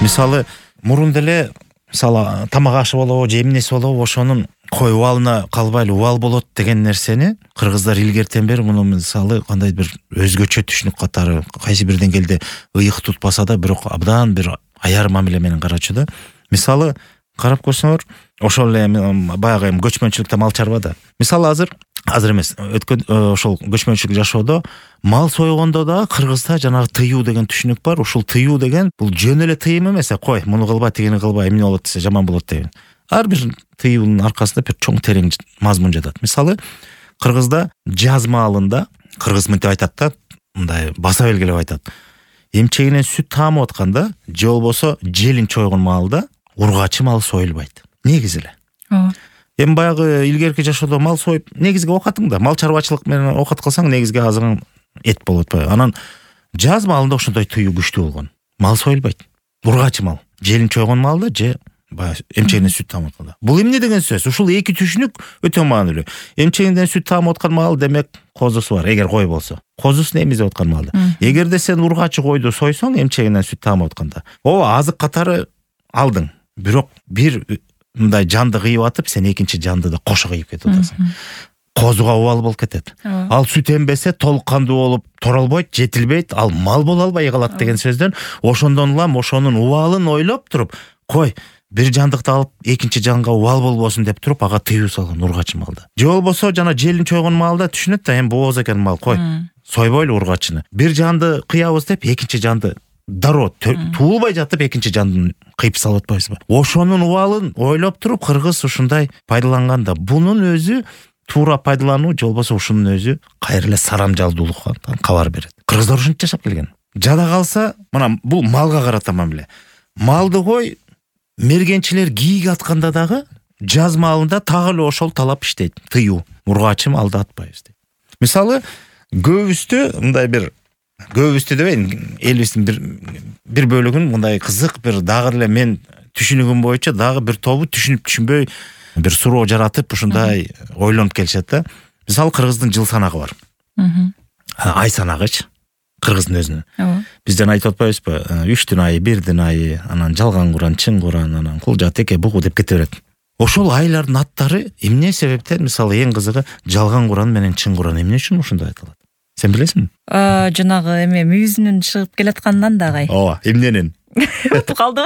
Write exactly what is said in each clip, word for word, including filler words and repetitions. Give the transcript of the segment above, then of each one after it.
Мисалы мурун деле мисалы тамак ашы болобу же эмнеси болобу ошонун кой убалына калбай убал болот деген нерсени кыргыздар илгертен бери муну мисалы кандай бир өзгөчө түшүнүк катары кайсы бир деңгээлде ыйык тутпаса да бирок абдан бир аяр мамиле менен карачу да. Мисалы карап көрсөңөр ошол эле баягы эми көчмөнчүлүктө мал чарбада. Мисалы азыр азыр эмес өткөн ошол көчмөнчүлүк жашоодо мал сойгондо да кыргызда жанагы тыюу деген түшүнүк бар. Ушул тыюу деген бул жөн эле тыйым эмес, кой муну кылба тигини кылба эмне болот десе жаман болот деген. Ар бир тыюунун аркасында бир чоң терең мазмун жатат. Мисалы кыргызда жаз маалында кыргыз мынтип айтат да, мындай баса белгилеп айтат. Эмчегинен сүт таамып атканда же болбосо желин чойгон маалда ургачы мал союлбайт. Негизи эле. Ооба. Эми баягы илгерки жашоодо мал союп, негизги оокатың да мал чарбачылык менен оокат кылсаң негизги азыгың эт болуп атпайбы. Анан жаз маалында ошондой тыюу күчтүү болгон. Мал союлбайт. Ургачы мал, желин чойгон маалда же баягы эмчегинен сүт таамып атканда. Бул эмне деген сөз? Ушул эки түшүнүк өтө маанилүү. Эмчегинен сүт таамып аткан мал демек козусу бар. Эгер кой болсо, козусун эмизип аткан малда. Эгерде сен ургачы койду сойсоң эмчегинен сүт таамып атканда, ооба азык катары алдың. Бирок бир мындай жанды кыйып атып, сен экинчи жанды да кошо кыйып кетип атасың. Козуга убал болуп кетет. Ал сүт эмбесе толук кандуу болуп туралбайт, жетилбейт, ал мал боло албай калат деген сөздөн ошондон улам ошонун убалын ойлоп туруп, кой бир жандыкты алып экинчи жанга убал болбосун деп туруп ага тыюу салган ургачы малда. Же болбосо жана желин чойгон малда түшүнөт да, эми бооз экен мал, кой сойбойлу ургачыны. Бир жанды кыябыз деп экинчи жанды дароо туулбай жатып экинчи жандын кыйып салып атпайсызбы? Ошонун убалын ойлоп туруп кыргыз ушундай пайдаланган да. Бунун өзү туура пайдалануу же болбосо ушунун өзү кайра эле сарамжалдуулукка кабар берет. Кыргыздар ушинтип жашап келген. Жада калса, мына бул малга карата мамиле. Малды кой мергенчилер кийик атканда дагы жаз маалында так эле ошол талап иштейт. Тыюу, ургачы малды атпайбыз дейт. Мисалы көбүстө мындай бир көбүстө дебейин, элибиздин бир бир бөлүгүн мындай кызык бир дагы эле мен түшүнүгүм боюнча дагы бир тобу түшүнүп түшүнбөй бир суроо жаратып ушундай ойлонуп келишет да. Мисалы кыргыздын жыл санагы бар. Ай санагыч кыргыздын өзүнүн. Биз жана айтып атпайбызбы? үчтүн айы, бирдин айы, анан жалган куран, чын куран, анан кулжа теке бугу деп кете берет. Ошол айлардын аттары эмне себептен, мисалы эң кызыгы жалган куран менен чын куран эмне үчүн ушундай айтылат? Сен билесиңби? А, жанагы эме мүйүзүнүн чыгып келатканынан дагы. Ооба, эмненен? Утуп калдым.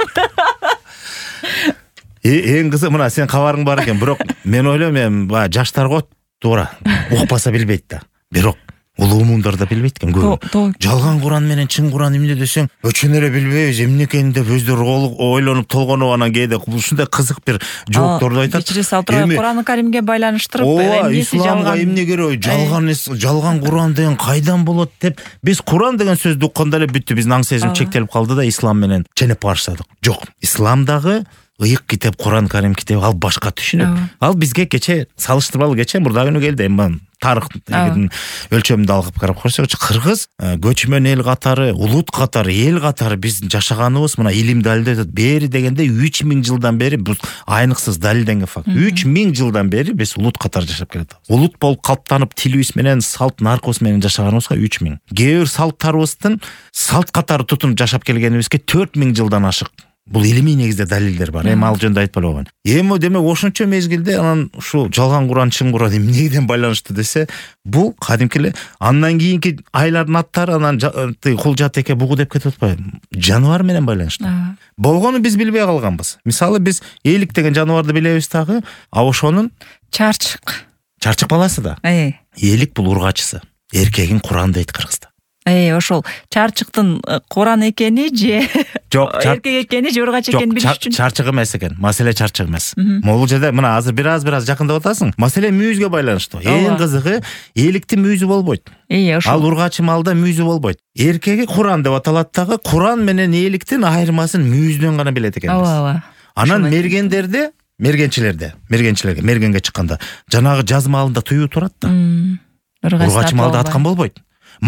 Эң кызыгы мына сен кабарың бар экен, бирок мен ойлойм эми баягы жаштар го туура укпаса билбейт да. Бирок улуу муундар да билбейт экен көбү. Жалган куран менен чын куран эмне десең, өчөн эле билбейбиз, эмне экенин деп өздөрү ойлонуп толгонуп анан кээде ушундай кызык бир жоопторду айтат. Кечире салып Куран Каримге байланыштырып, эмнеси жалган, эмне керек, жалган жалган куран деген кайдан болот деп биз куран деген сөздү укканда эле бүттү, биздин аң сезим чектелип калды да, ислам менен ченеп баштадык. Жок, исламдагы ыйык китеп Куран Карим китеби ал башка түшүнүк. Ал бизге кече салыштырмалуу кече мурда күнү келди. Эми тарыхтын өлчөмүндө алып карап көрсөкчү, кыргыз көчмөн эл катары, улут катары, эл катары биздин жашаганыбыз мына илим далилдейт. Бери дегенде үч миң жылдан бери бул айныксыз далилденген факт. үч миң жылдан бери биз улут катары жашап келатабыз. Улут болуп калыптанып тилибиз менен, салт наркыбыз менен жашаганыбызга үч миң. Кээ бир салттарыбыздын салт катары тутунуп жашап келгенибизге төрт миң жылдан ашык. Бул илимий негизде далилдер бар. Эми ал жөнүндө айтпай койгон. Эми демек ошончо мезгилде анан ушул жалган куран, чын куран эмнеден байланыштуу десе, бул кадимки эле андан кийинки айлардын аттары анан кулжа теке бугу деп кетип атпайбы? Жаныбар менен байланыштуу. Болгону биз билбей калганбыз. Мисалы биз элик деген жаныбарды билебиз дагы, а ошонун чарчык. Чарчык баласы да. Элик бул ургачысы. Эркегин Куран дейт кыргызда. Эй, ошол чарчыктын Куран экени же жок, эркек экени же ургач экенин билиш үчүн. Чарчык эмес экен. Маселе чарчык эмес. Могул жерде мына азыр бир аз бир аз жакындап атасың. Маселе мүйүзгө байланыштуу. Эң кызыгы эликтин мүйүзү болбойт. Ал ургачы малда мүйүзү болбойт. Эркеги Куран деп аталат дагы, Куран менен эликтин айырмасын мүйүздөн гана билет экенбиз. Ооба. Анан мергендерде, мергенчилерде, мергенчилерге, мергенге чыкканда жанагы жаз маалында тыюу турат да. Ургачы малды аткан болбойт.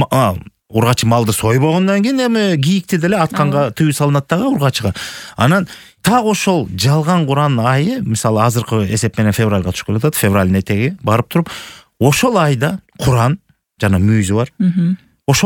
Ургачы малды сойбогондон кийин эми кийикти деле атканга тыюу салынат дагы ургачыга. Анан так ошол жалган Куран айы, мисалы азыркы эсеп менен февралга түшүп келатат, февралдын этеги барып туруп, ошол айда Куран жана мүйүзү бар. Ошол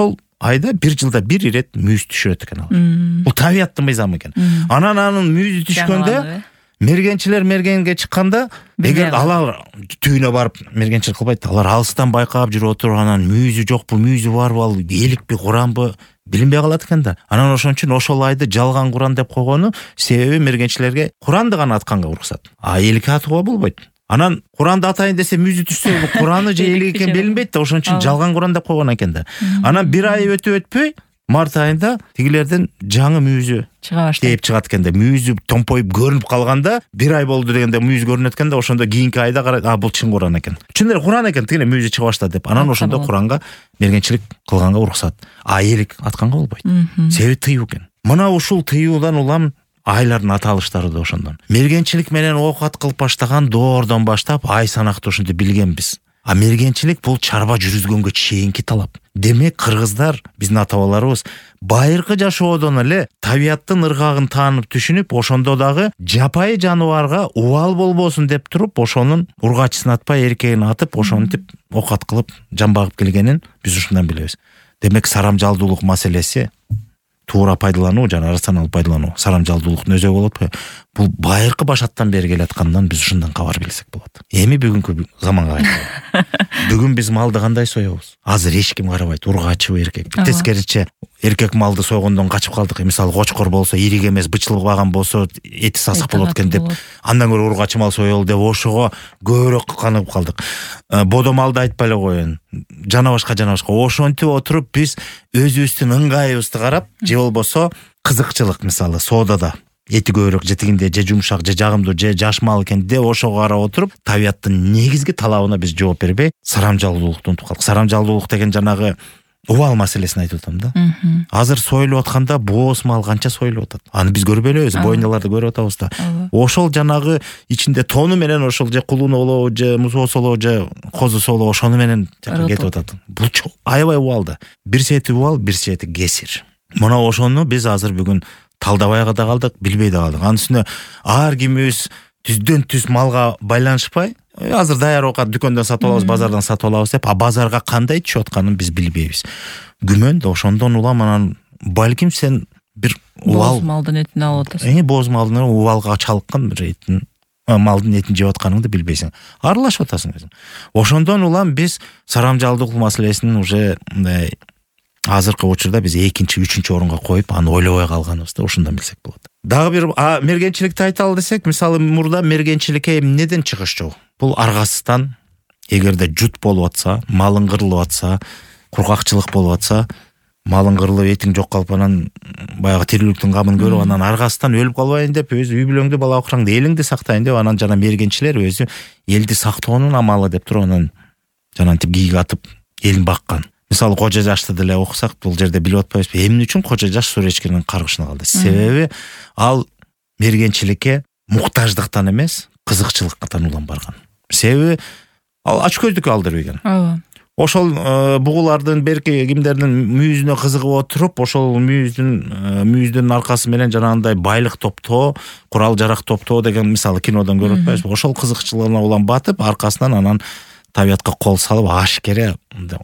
айда бир жылда бир ирет мүйүз түшүрөт экен алар. Бул табияттын мыйзамы экен. Анан анын мүйүзү түшкөндө мергенчилер мергенге чыкканда эгер алар түйүнө барып мергенчилик кылбайт, алар алыстан байкап жүрүп отуруп анан мүйүзү жокпу, мүйүзү барбы, ал эликпи, куранбы билинбей калат экен да. Анан ошон үчүн ошол айды жалган Куран деп койгону себеби мергенчилерге Куранды гана атканга уруксат. А эликти атууга болбойт. Анан Куранды атайын десе мүйүзү түшсө Кураны же элик экен билинбейт да, ошон үчүн жалган Куран деп койгон экен да. Анан бир ай өтүп өтпөй март айында тигилерден жаңы мүйүзү чыга баштайт. Тээп чыгат экен да. Мүйүзү томпоюп көрүнүп калганда бир ай болду дегенде мүйүз көрүнөт экен да, ошондо кийинки айда карайт, а бул чын Куран экен. Чын эле Куран экен, тигиле мүйүзү чыга баштады деп. Анан ошондо Куранга мергенчилик кылганга уруксат. А элик атканга болбойт. Себеби тыюу экен. Мына ушул тыюудан улам айлардын аталыштары да ошондон. Мергенчилик менен оокат кылып баштаган доордон баштап ай санакты ошентип билгенбиз. А мергенчилик бул чарба жүргүзгөнгө чейинки талап. Демек кыргыздар, биздин ата бабаларыбыз байыркы жашоодон эле табияттын ыргагын таанып түшүнүп, ошондо дагы жапайы жаныбарга убал болбосун деп туруп, ошонун ургачысын атпай эркегин атып, ошентип оокат кылып жан багып келгенин биз ушундан билебиз. Демек сарамжалдуулук маселеси, туура пайдалануу жана рационалдуу пайдалануу, сарамжалдуулуктун өзөгү болот го. Бул байыркы башаттан бери келаткандан биз ушундан кабар билсек болот. Эми бүгүнкү заманга кайталы. Бүгүн биз малды кандай соебуз? Азыр эч ким карабайт, ургачыбы эркек. Тескериче эркек малды сойгондон качып калдык. Мисалы кочкор болсо, ирик эмес, бычылбаган болсо эти сасык болот экен деп, андан көрө ургачы мал соелу деп ошого көбүрөөк канып калдык. Бодо малды айтпай эле коеюн. Жана башка жана башка. Ошентип отуруп биз өзүбүздүн ыңгайыбызды карап, же болбосо кызыкчылык, мисалы соодада эти көбүрөөк же тигинде, же жумшак, же жагымдуу, же жаш мал экен деп ошого карап отуруп, табияттын негизги талабына биз жооп бербей, сарамжалдуулукту унутуп калдык. Сарамжалдуулук деген жанагы убал маселесин айтып атам да. Азыр союлуп атканда бооз мал канча союлуп атат. Аны биз көрбөй элебиз, бойняларды көрүп атабыз да. Ошол жанагы ичинде тону менен ошол же кулуну болобу, же мусоосу болобу, же козусу болобу, ошону менен кетип атат. Бул аябай убал да. Бир чети убал, бир чети кесир. Мына ошону биз азыр бүгүн талдабай да калдык, билбей да калдык. Анын үстүнө ар кимибиз түздөн түз малга байланышпай, азыр даяр оокат дүкөндөн сатып алабыз, базардан сатып алабыз деп, а базарга кандай түшүп атканын биз билбейбиз. Күмөн да ошондон улам анан балким сен бир убал боз малдын этин алып атасың. Э, боз малдын убалга чалыккан бир этин, малдын этин жеп атканыңды билбейсиң. Аралашып атасың өзүң. Ошондон улам биз сарамжалдуулук маселесин уже мындай азыркы учурда биз экинчи, үчүнчү орунга коюп, аны ойлобой калганыбызды ошондон билсек болот. Дагы бир мергенчиликти айталы десек, мисалы мурда мергенчиликке эмнеден чыгыш жок? Бул аргасыздан, эгерде жут болуп атса, малың кырылып атса, кургакчылык болуп атса, малың кырылып этиң жок калып анан баягы тирүүлүктүн камын көрүп, анан аргасыздан өлүп калбайын деп, өзү үй бүлөңдү, бала акыраңды, элиңди сактайын деп, анан жана мергенчилер өзү элди сактоонун амалы деп туруп, анан жанантип кийик атып элин баккан. Мисалы Кожо Жашты деле окусак, бул жерде билип атпайбызбы, эмне үчүн Кожо Жаш Суречкинин каргышына калды? Себеби ал мергенчиликке муктаждыктан эмес, кызыкчылыктан улам барган. Себеби ал ачкөздүккө алдырбеген. Ошол бугулардын берки кимдердин мүйүзүнө кызыгып отуруп, ошол мүйүздүн мүйүздүн аркасы менен жанагындай байлык топтоо, курал жарак топтоо деген мисалы кинодон көрүп атпайбызбы? Ошол кызыкчылыгына улам батып, аркасынан анан табиятка кол салып, ашкере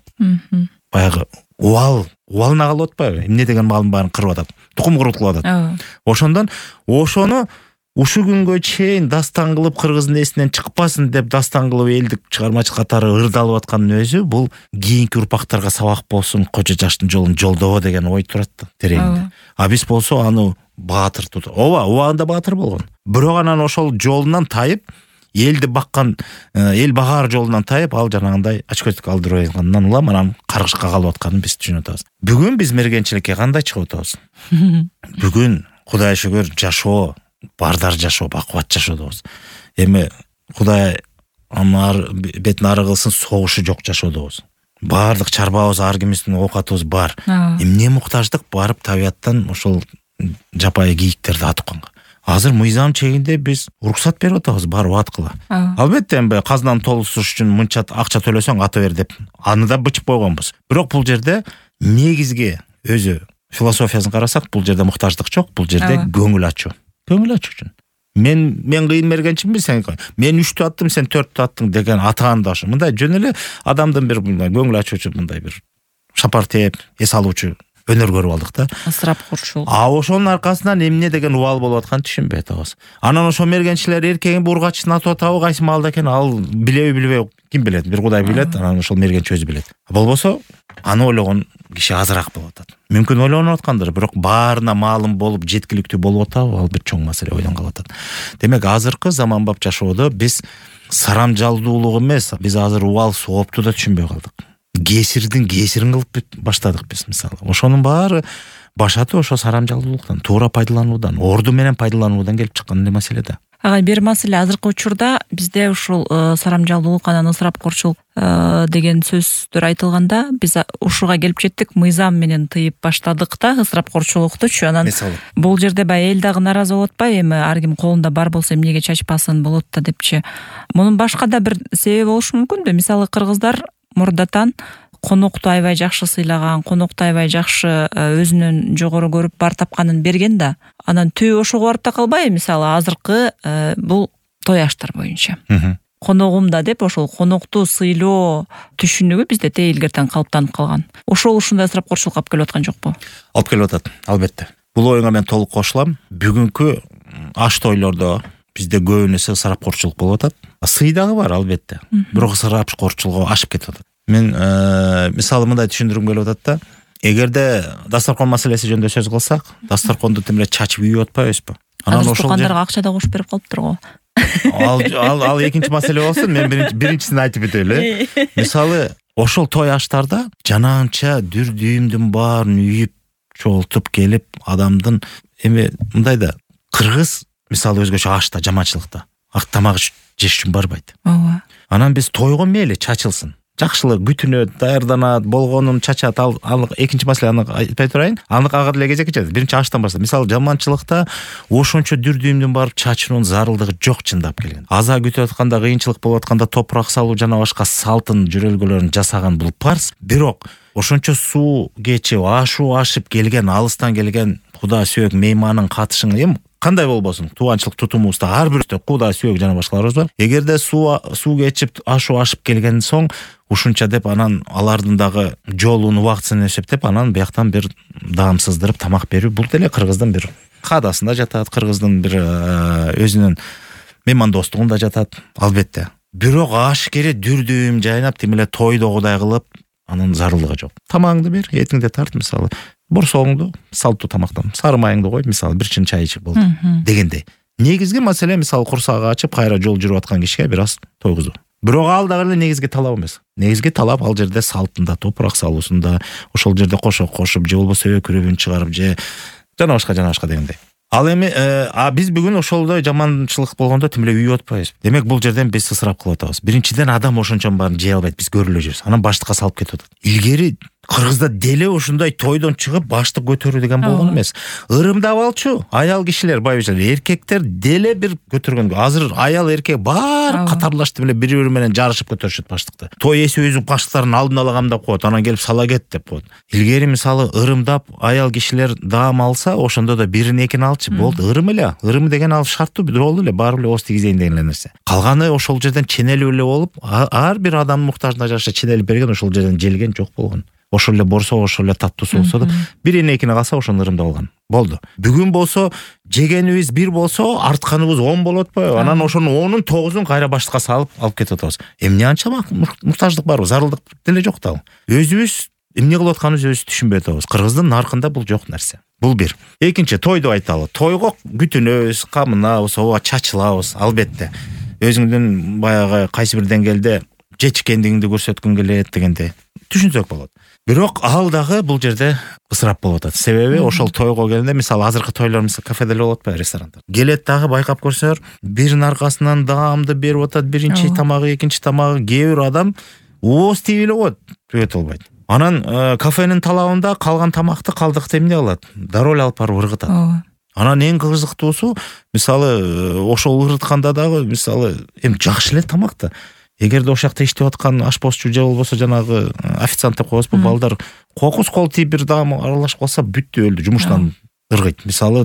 баягы убал, убалына калып атпайбы? Эмне деген малдын баарын кырып атат, тукум курутулуп атат. Ошондон ошону ушу күнгө чейин дастан кылып, кыргыздын эсинен чыкпасын деп дастан кылып элдик чыгармачы катары ырдалып аткандын өзү бул кийинки урпактарга сабак болсун, Кожо Жаштын жолун жолдобо деген ой турат да тереңинде. А биз болсо аны баатыр тутуп, ооба, убагында баатыр болгон. Бирок анан ошол жолунан тайып, элди баккан, эл багаар жолунан тайып, ал жанагындай ачкөздүккө алдырбайгандан улам анан каргышка калып атканын биз түшүнүп атабыз. Бүгүн биз мергенчиликке кандай чыгып атабыз? Бүгүн Кудай шүгүр жашоо, бардар жашоо, бакубат жашоодобуз. Эми Кудай анар бетин ары кылсын, согушу жок жашоодобуз. Баардык чарбабыз, ар кимибиздин оокатыбыз бар. Эмне муктаждык барып табияттан ошол жапайы кийиктерди атканга? Азыр мыйзам чегинде биз уруксат берип атабыз, барып аткыла. Албетте эми казынаны толтуруш үчүн мынча акча төлөсөң ата бер деп аны да бычып койгонбуз. Бирок бул жерде негизги өзү философиясын карасак, бул жерде муктаждык жок, бул жерде көңүл ачуу. Көңүл ачуу үчүн. Мен мен кыйын мергенчимби, сен мен үчтү аттым, сен төрттү аттың деген атаан да ошо. Мындай жөн эле адамдын бир мындай көңүл ачуучу мындай бир шапар тээп эс алуучу өнөр көрүп алдык да. Ысырап курчулук. А ошонун аркасынан эмне деген убал болуп атканын түшүнбөй атабыз. Анан ошо мергенчилер эркегин бургачын атып атабы, кайсы маалда экен, ал билеби билбей ким билет, бир Кудай билет, анан ошол мергенчи өзү билет. Болбосо аны ойлогон киши азыраак болуп атат. Мүмкүн ойлонуп аткандыр, бирок баарына маалым болуп жеткиликтүү болуп атабы, ал бир чоң маселе ойлон калып атат. Демек азыркы заманбап жашоодо биз сарамжалдуулук эмес, биз азыр убал соопту да түшүнбөй калдык. Кесирдин кесирин кылып баштадык биз мисалы. Ошонун баары башаты ошо сарамжалдуулуктан, туура пайдалануудан, орду менен пайдалануудан келип чыккан маселе да. Ага, бир маселе азыркы учурда бизде ушул сарамжалдуулук анан ысырапкорчулук деген сөздөр айтылганда биз ушуга келип жеттик, мыйзам менен тыйып баштадык да ысырапкорчулуктучу. Анан бул жерде баягы эл дагы нааразы болот атпайбы, эми ар ким колунда бар болсо эмнеге чачпасын болот да депчи. Мунун башка да бир себеби болушу мүмкүнбү? Мисалы кыргыздар мурдатан конокту аябай жакшы сыйлаган, конокту аябай жакшы өзүнөн жогору көрүп бар тапканын берген да. Анан түбү ошого барып та калбайбы? Мисалы азыркы бул той аштар боюнча. Коногумда деп ошол конокту сыйлоо түшүнүгү бизде тээ илгертен калыптанып калган. Ошол ушундай ысырапкорчулукка алып келип аткан жокпу? Алып келип атат, албетте. Бул оюңа мен толук кошулам. Бүгүнкү аш тойлордо бизде көбүнесе ысырапкорчулук болуп атат. Сый дагы бар албетте. Бирок ысырапкорчулугу ашып кетип атат. Мен мисалы мындай түшүндүргүм келип атат да. Эгерде дастаркон маселеси жөнүндө сөз кылсак, дастарконду тимиле чачып үйүп атпайбызбы? Анан ошол тукандарга акча да кошуп берип калыптыр го. Ал ал ал экинчи маселе болсун, мен биринчисин айтып өтөлү. Мисалы, ошол той аштарда жанагынча дүр дүйүмдүн баарын үйүп, чогултуп келип, адамдын эми мындай да кыргыз мисалы өзгөчө ашта, жаманчылыкта ак тамак жеш үчүн барбайт. Ооба. Анан биз тойго мейли чачылсын, жакшылык күтүнөт, даярданат, болгонун чачат. Ал экинчи маселе, аны айтпай турайын. Аны ага деле кезек кетет. Биринчи аштан баштап. Мисалы жаманчылыкта ошончо дүр дүйүмдүн барып чачуунун зарылдыгы жок чындап келген. Аза күтүп атканда, кыйынчылык болуп атканда топурак салуу жана башка салтын, жүрөлгөлөрүн жасаган бул парз. Бирок ошончо суу кечип, ашуу ашып келген, алыстан келген куда сүйөк мейманын катышын эми кандай болбосун, тууганчылык тутумубузда ар бирибизде куда сүйөк жана башкаларыбыз бар. Эгерде суу суу кечип, ашуу ашып келген соң ушунча деп анан алардын дагы жолун, убактысын эсептеп, анан бияктан бир даам сыздырып тамак берүү, бул деле кыргыздын бир каадасында жатат, кыргыздын бир өзүнүн меймандостугунда жатат, албетте. Бирок аш кере дүр дүйүм жайнап, тимиле тойдогудай кылып, анын зарылдыгы жок. Тамагыңды бер, этиңди тарт, мисалы, борсоңду, салттуу тамактан, сары майыңды кой, мисалы, бир чин чай ичип болду дегендей. Негизги маселе, мисалы, курсагы ачып, кайра жол жүрүп аткан кишиге бир аз тойгузуу. Бирок ал дагы эле негизги талап эмес. Негизги талап ал жерде салтында, топурак салуусунда, ошол жерде кошок кошуп, же болбосо өкүрүбүн чыгарып, же жана башка жана башка дегендей. Ал эми а биз бүгүн ошолдой жаманчылык болгондо тим эле үйүп атпайбыз. Демек бул жерден биз ысырап кылып атабыз. Биринчиден адам ошончон баарын жей албайт, биз көрүлө жүрүбүз. Анан баштыкка салып кетип атат. Илгери кыргызда деле ушундай тойдон чыгып баштык көтөрүү деген болгон эмес. Ырымда балчу, аял кишилер, байбичалар, эркектер деле бир көтөргөн. Азыр аял эркек баары катарлашты эле бири-бири менен жарышып көтөрүшөт баштыкты. Той эси өзү баштыктарын алдын ала камдап коет, анан келип сала кет деп коет. Илгери мисалы ырымдап аял кишилер даам алса, ошондо да бирин экин алчы болду. Ырым эле, ырым деген ал шарттуу болду эле, баары эле ооз тийгизейин деген нерсе. Калганы ошол жерден ченелип эле болуп, ар бир адамдын муктажына жараша ченелип берген, ошол жерден желген жок болгон. Ошол эле борсо, ошол эле таттуусу болсо да, бирин экини калса ошону ырымда алган. Болду. Бүгүн болсо, жегенибиз бир болсо, артканыбыз он болот атпайбы? Анан ошонун онун тогузун кайра баштыкка салып алып кетип атабыз. Эмне анча муктаждык барбы? Зарылдык деле жок да. Өзүбүз эмне кылып атканыбызды өзүбүз түшүнбөй атабыз. Кыргыздын наркында бул жок нерсе. Бул бир. Экинчи, тойду айталы. Тойго күтүнөбүз, камынабыз, ооба чачылабыз, албетте. Өзүңдүн баягы кайсы бир деңгээлде жетишкендигиңди көрсөткүң келет дегенде түшүнсөк болот. Бирок ал дагы бул жерде ысырап болуп атат. Себеби ошол тойго келгенде, мисалы азыркы тойлор, мисалы кафеде эле болот атпайбы, ресторандар. Келет дагы байкап көрсөңөр, биринин аркасынан даамды берип атат, биринчи тамагы, экинчи тамагы, кээ бир адам ооз тийип эле коет, төбөт албайт. Анан кафенин талабында калган тамакты калдыкты эмне кылат? Дароль алып барып ыргытат. Анан эң кызыктуусу, мисалы ошол ыргытканда дагы, мисалы эми жакшы эле тамак да. Эгерде ошол жакта иштеп аткан ашпозчу же болбосо жанагы официант деп коебузбу, балдар кокус кол тийип бир даам аралашып калса бүттү, өлдү, жумуштан ыргыйт. Мисалы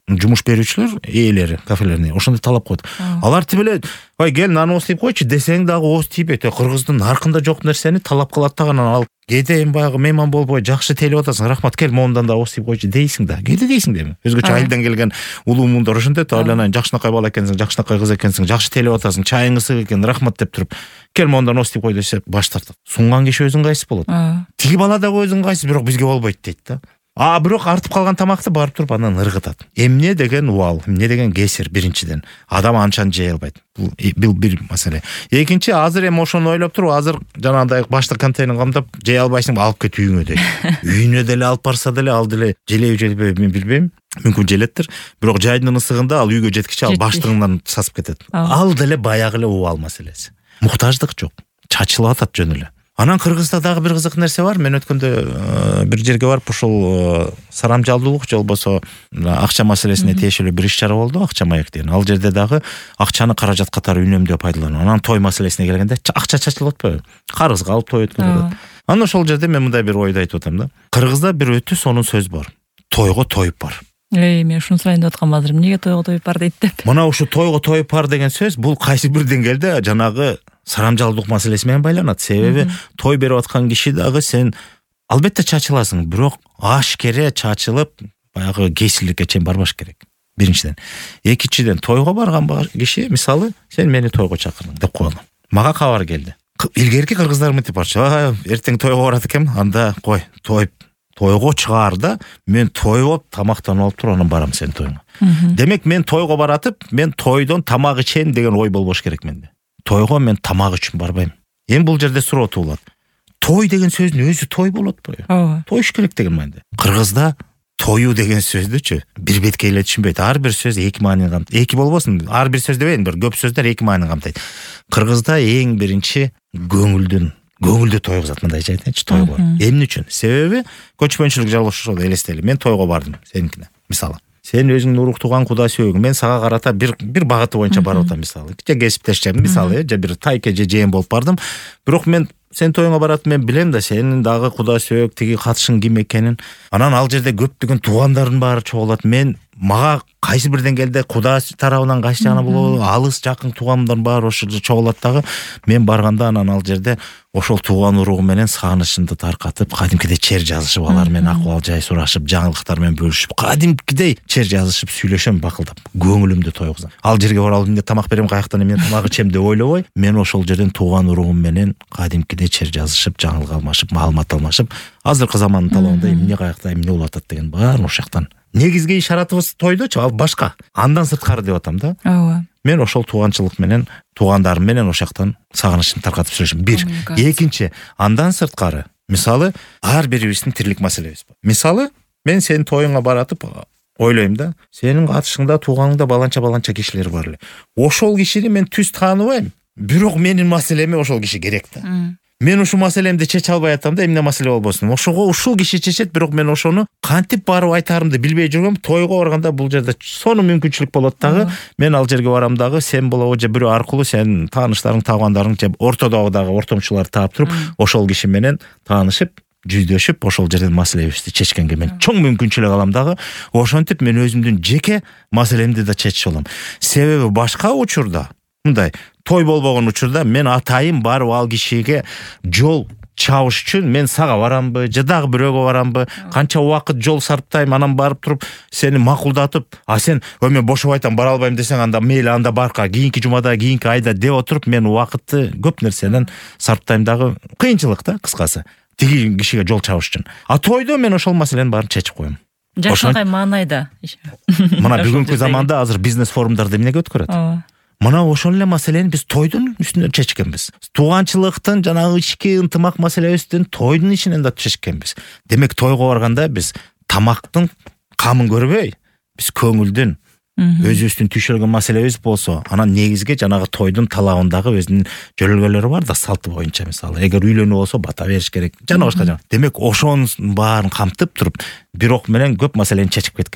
жумуш берүүчүлөр ээлери кафелердин ошондой талап коет. Алар тибеле ой кел наны ооз тийип койчу десең дагы ооз тийбейт. Кыргыздын наркында жок нерсени талап кылат да анан ал кээде эми баягы мейман болбой жакшы тейлеп атасың, рахмат кел моундан да ооз тийип койчу дейсиң да. Кээде дейсиң да эми. Өзгөчө айылдан келген улуу муундар ошентет, айланайын жакшынакай бала экенсиң, жакшынакай кыз экенсиң, жакшы тейлеп атасың, чайың ысык экен, рахмат деп туруп кел моундан ооз тийип кой десе баш тартат. Сунган киши өзүң кайсы болот? Тиги бала дагы өзүң кайсы, бирок бизге болбойт дейт да. А бирок артып калган тамакты барып туруп анан ыргытат. Эмне деген убал, эмне деген кесир биринчиден. Адам анчаны жей албайт. Бул бир маселе. Экинчи, азыр эми ошону ойлоп туруп, азыр жанагындай башты контейнер камдап жей албайсың, алып кет үйүңө дейт. Үйүнө деле алып барса деле ал деле желеби желбеби мен билбейм. Мүмкүн желеттир. Бирок жайдын ысыгында ал үйгө жеткиче ал баштыгынан сасып кетет. Ал деле баягы эле убал маселеси. Муктаждык жок. Чачылып атат жөн эле. Анан Кыргызда дагы бир кызык нерсе бар. Мен өткөндө бир жерге барып ушул Сарамжалдуулук же болбосо акча маселесине тиешелүү бир иш чара болду, акча маек деген. Ал жерде дагы акчаны каражат катары үнөмдөп пайдалануу. Анан той маселесине келгенде акча чачылып атпайбы? Карызга алып той өткөрүлөт. Анан ошол жерде мен мындай бир ойду айтып атам да. Кыргызда бир өтө сонун сөз бар. Тойго тоюп бар. Эй, мен ушуну сурайын деп аткам азыр. Эмнеге тойго тоюп бар дейт деп. Мына ушу тойго тоюп бар деген сөз бул кайсы бир деңгээлде жанагы сарамжалдуулук маселеси менен байланат. Себеби той берип аткан киши дагы сен албетте чачыласың, бирок ашкере чачылып, баягы кесирликке чейин барбаш керек. Биринчиден. Экинчиден, тойго барган киши, мисалы, сен мени тойго чакырдың деп коелу. Мага кабар келди. Илгерки кыргыздар мынтип барчу. Эртең тойго барат экем, анда кой, тойып тойго чыгаар да, мен тойлоп тамактанып алып туруп анан барам сенин тоюңа. Демек мен тойго баратып, мен тойдон тамак ичем деген ой болбош керек менде. Тойго мен тамак үчүн барбайм. Эми бул жерде суроо туулат. Той деген сөздүн өзү той болот бою. Тоюш керек деген маанайда. Кыргызда тою деген сөздүчү бир бетке эле түшүнбөйт. Ар бир сөз эки маанини камтыйт. Эки болбосун, ар бир сөз дебейин, бир көп сөздөр эки маанини камтыйт. Кыргызда эң биринчи көңүлдүн көңүлдү тойгузат, мындай айтайынчы, тойго. Эмне үчүн? Себеби көчмөнчүлүк жалгашышып элестели. Мен тойго бардым, сеникине. Мисалы, сен өзүңдүн урук туган куда сүйөгүң, мен сага карата бир бир багыты боюнча барып атам, мисалы. Же кесиптешчем, мисалы, же бир тайке же жээн болуп бардым. Бирок мен сен тоюңа барат, мен билем да сенин дагы куда сүйөк тиги катышың ким экенин. Анан ал жерде көптөгөн туугандардын баары чогулат. Мен мага кайсы бир деңгээлде куда тарабынан кайсы жагына болобу, алыс жакын туугандардын баары ошол жерде чогулат дагы. Мен барганда анан ал жерде ошол тууган уругум менен сагынычымды таркатып, кадимкидей чер жазышып, алар менен акыбал жай сурашып, жаңылыктар менен бөлүшүп, кадимкидей чер жазышып, сүйлөшөм, бакылдап, көңүлүмдү тойгузам. Ал жерге барып эмне тамак берем, каяктан эмне тамак ичем деп ойлобой, мен ошол жерден тууган уругум менен кадимкидей чер жазышып, жаңылык алмашып, маалымат алмашып, азыркы замандын талабында эмне каякта эмне болуп атат деген баарын ошактан. Негизги ишаратыбыз тойдочу, ал башка. Андан сырткары деп атам да. Ооба. Мен ошол тууганчылык менен, туугандарым менен ошактан сагынычымды таркатып сүйлөшөм. Бир. Экинчи, андан сырткары, мисалы, ар бирибиздин тирлик маселебиз бар. Мисалы, мен сенин тоюңа баратып ойлойм да, сенин катышыңда тууганыңда баланча-баланча кишилер бар эле. Ошол кишини мен түз тааныбайм, бирок менин маселеме ошол киши керек да. Мен ушу маселемди чече албай атам да, эмне маселе болбосун. Ошого ушул киши чечет, бирок мен ошону кантип барып айтарымды билбей жүргөм. Тойго барганда бул жерде сонун мүмкүнчүлүк болот дагы. Мен ал жерге барам дагы, сен болобу же бирөө аркылуу сен тааныштарың, туугандарың же ортодогу дагы ортомчуларды таап туруп, ошол киши менен таанышып, жүздөшүп, ошол жерден маселебизди чечкенге мен чоң мүмкүнчүлүк алам дагы. Ошентип мен өзүмдүн жеке маселемди да чечип алам. Себеби башка учурда мындай той болбогон учурда мен атайын барып ал кишиге жол чабыш үчүн мен сага барамбы, же дагы бирөөгө барамбы, канча убакыт жол сарптайм, анан барып туруп сени макулдатып, а сен ой мен бошоп айтам бара албайм десең, анда мейли анда барка, кийинки жумада, кийинки айда деп отуруп мен убакытты көп нерсенен сарптайм дагы. Кыйынчылык да, кыскасы. Тиги кишиге жол чабыш үчүн. А тойдо мен ошол маселени баарын чечип коем. Жакшынакай маанайда. Мына бүгүнкү заманда азыр бизнес форумдарды эмнеге өткөрөт? Мына ошол эле маселени биз тойдун үстүнөн чечкенбиз. Тууганчылыктын жанагы ички ынтымак маселебиздин тойдун ичинен да чечкенбиз. Демек тойго барганда биз тамактын камын көрбөй, биз көңүлдүн өзүбүздүн түшүргөн маселебиз болсо, анан негизги жанагы тойдун талабындагы өзүнүн жөрөлгөлөрү бар да, салты боюнча. Мисалы, эгер үйлөнүү болсо бата бериш керек, жана башка жана. Демек ошонун баарын камтып туруп, бирок менен көп маселени чечип кеткенбиз.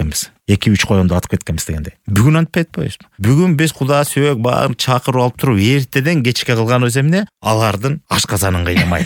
эки үч коёнду атып кеткенбиз дегенде. Бүгүн антпай атпайбызбы? Бүгүн биз Куда сөөк баарын чакырып алып туруп эртеден кечке кылганыбыз эмне? Алардын ашказанын кыйнамай.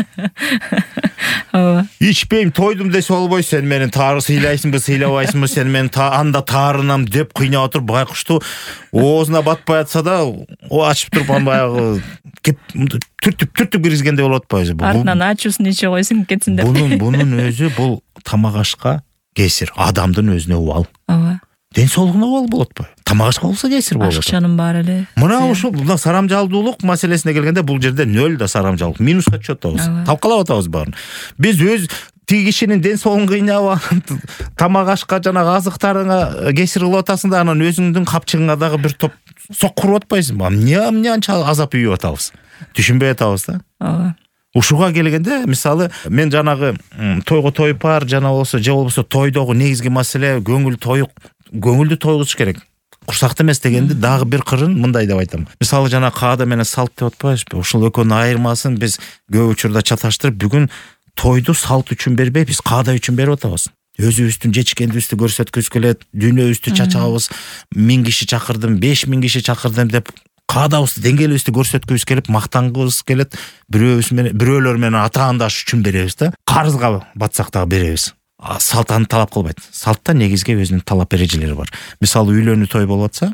ооба. Ичпейм, тойдум десе болбой, сен менин тары сыйлайсыңбы, сыйлабайсыңбы, сен менин анда таарынам деп кыйнап отуруп байкушту оозуна батпай атса да, о ачып туруп аны баягы кеп түртүп түртүп киргизгендей болуп атпайбызбы? Артынан ачуусун ичип койсуң кетсин деп. Бунун бунун өзү бул тамак ашка кесир, адамдын өзүнө убал. Ооба. Ден соолугуна убал болот атпайбы? Тамак ашка болсо кесир болот. Ашыкчанын баары эле. Мына ушул сарамжалдуулук маселесине келгенде бул жерде нөл да сарамжалдуулук, минуска түшүп атабыз. Талкалап атабыз баарын. Биз өз тиги кишинин ден соолугун кыйнап, тамак ашка жана азыктарыңа кесир кылып атасың да, анан өзүңдүн капчыгыңа дагы бир топ сок куруп атпайсыңбы? Эмне эмне анча азап үйүп атабыз? Түшүнбөй атабыз да. Ооба. Ушуга келгенде, мисалы, мен жанагы тойго тоюпар, жана болсо, же болбосо тойдогу негизги маселе көңүл тоюк, көңүлдү тойгузуш керек. Курсакты эмес дегенде дагы бир кырын мындай деп айтам. Мисалы, жана каада менен салт деп атпайбызбы? Ушул экөөнүн айырмасын биз көп учурда чаташтырып, бүгүн тойду салт үчүн бербей, биз каада үчүн берип атабыз. Өзүбүздүн жечкендибизди көрсөткүбүз келет, дүйнөбүздү чачабыз, миң киши чакырдым, беш миң киши чакырдым деп каадабызды, деңгээлибизди көрсөткүбүз келип, мактангыбыз келет, бирөөбүз менен, бирөөлөр менен атаандаш үчүн беребиз да. Карызга батсак дагы беребиз. Салт аны талап кылбайт. Салтта негизги өзүнүн талап эрежелери бар. Мисалы, үйлөнүү той болуп атса,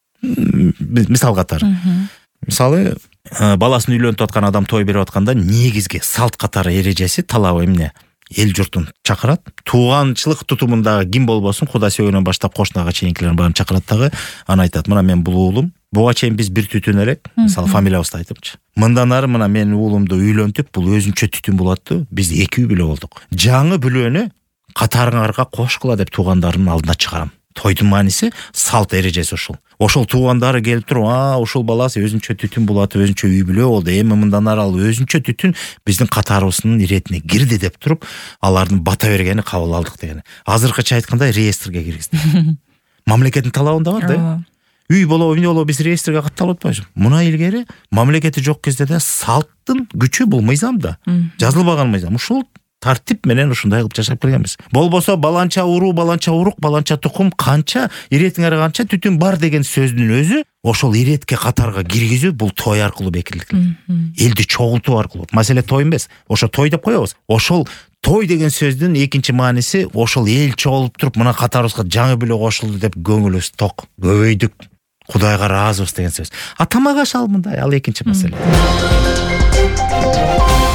мисал катары. Мисалы, баласын үйлөнтүп аткан адам той берип атканда негизги салт катары эрежеси, талабы эмне? Эл журтун чакырат. Тууганчылык тутумундагы ким болбосун, Куда сөөгөнөн баштап кошунага чейинкилерин баарын чакырат дагы. Аны айтат: "Мына мен бул уулум, буга чейин биз бир түтүн элек." Мисалы, фамилиябызды айтыпчы. Мындан ары мына менин уулумду үйлөнтүп, бул өзүнчө түтүн болот. Биз эки үй бүлө болдук. Жаңы бүлөнү катарыңарга кошкула деп туугандарынын алдына чыгарам. Тойдун мааниси, салт эрежеси ушул. Ошол туугандары келип туруп, "А, ушул баласы өзүнчө түтүн болот, өзүнчө үй бүлө болду. Эми мындан ары ал өзүнчө түтүн биздин катарыбыздын иретине кирди" деп туруп, алардын бата бергени кабыл алдык дегени. Азыркыча айтканда реестрге киргизди. Мамлекеттин талабында бар да. Үй болобу, эмне болобу, биз реестрге катталып атпайбызбы? Мына илгери мамлекети жок кезде да салттын күчү бул мыйзамда. Жазылбаган мыйзам. Ушул тартип менен ушундай кылып жашап келгенбиз. Болбосо баланча уруу, баланча урук, баланча тукум, канча иретиңер канча түтүн бар деген сөздүн өзү ошол иретке катарга киргизүү, бул той аркылуу бекитилген. Элди чогултуу аркылуу. Маселе той эмес. Ошо той деп коебуз. Ошол той деген сөздүн экинчи мааниси, ошол эл чогулуп туруп, мына катарыбызга жаңы бүлө кошулду деп көңүлүбүз ток, көбөйдүк, Кудайга ыраазыбыз деген сөз. А тамак аш ал мындай, ал экинчи маселе.